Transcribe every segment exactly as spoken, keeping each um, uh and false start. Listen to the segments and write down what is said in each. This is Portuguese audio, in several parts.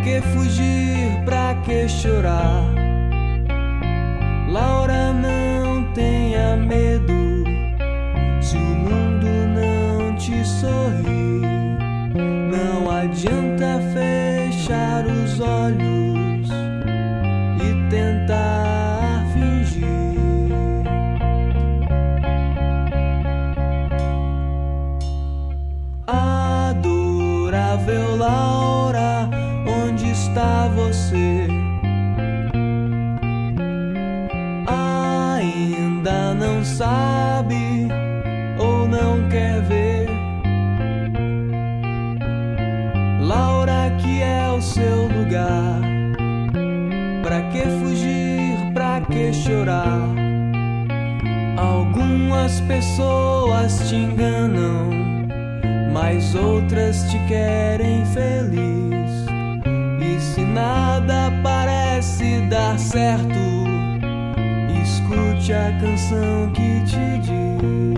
que fugir, pra que chorar? Laura, não tenha medo, se o mundo não te sorrir. Não adianta fechar os olhos e tentar fingir. Adorável Laura, onde está você? Ainda não sabe ou não quer ver? Laura, aqui é o seu lugar. Pra que fugir, pra que chorar? Algumas pessoas te enganam, mas outras te querem feliz. E se nada parece dar certo, escute a canção que te diz.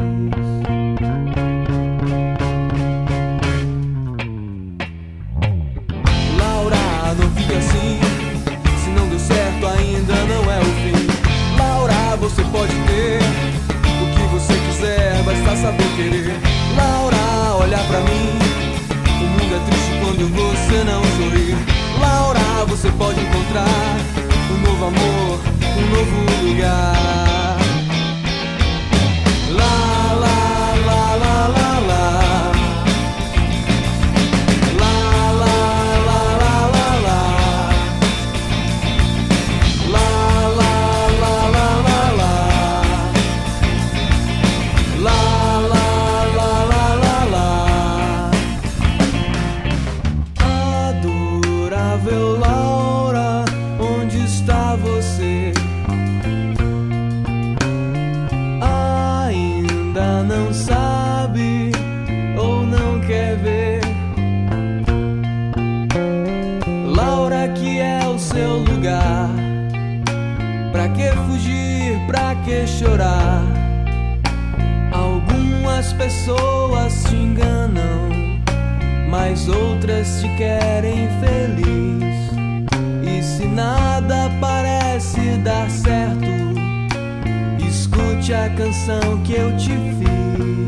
Laura, não fique assim, se não deu certo ainda não é o fim. Laura, você pode ter o que você quiser, basta saber querer. Laura, olha pra mim, o mundo é triste quando você não sorri. Laura, você pode encontrar um novo amor, um novo lugar. Lá, lá, lá, lá, lá, lá. Lá, lá, lá, lá, lá, lá. Lá, lá, lá, lá, lá, lá. Lá, lá, lá, lá, lá, lá. Adorável Laura, onde está você? Ainda não sabe ou não quer ver? Laura, aqui é o seu lugar. Pra que fugir, pra que chorar? Algumas pessoas te enganam, mas outras te querem feliz. E se nada parece dar certo, escute a canção que eu te fiz.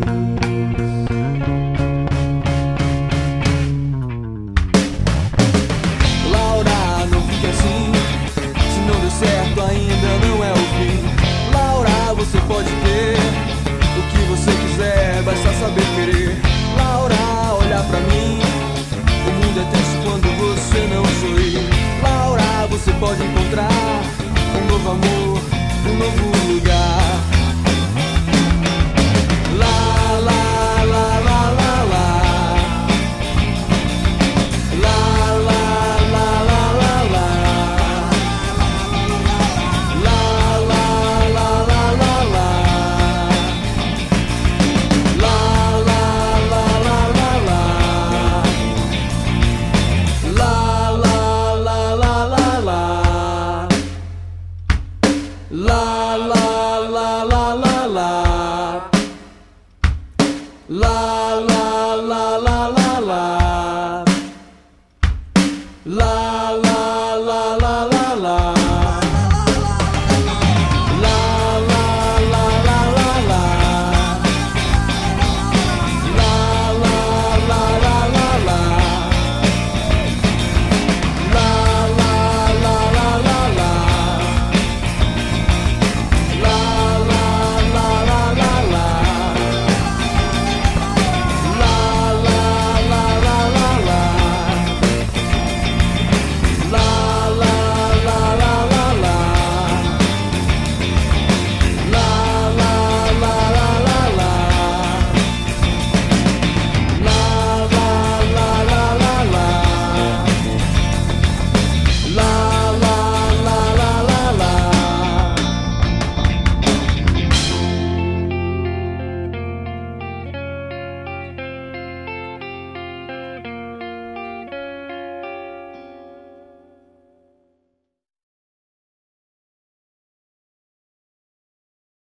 Laura, não fique assim, se não deu certo ainda não é o fim. Laura, você pode ter o que você quiser, basta saber querer. Laura, olha pra mim, o mundo é triste quando você não sorri. Laura, você pode encontrar um novo amor, um novo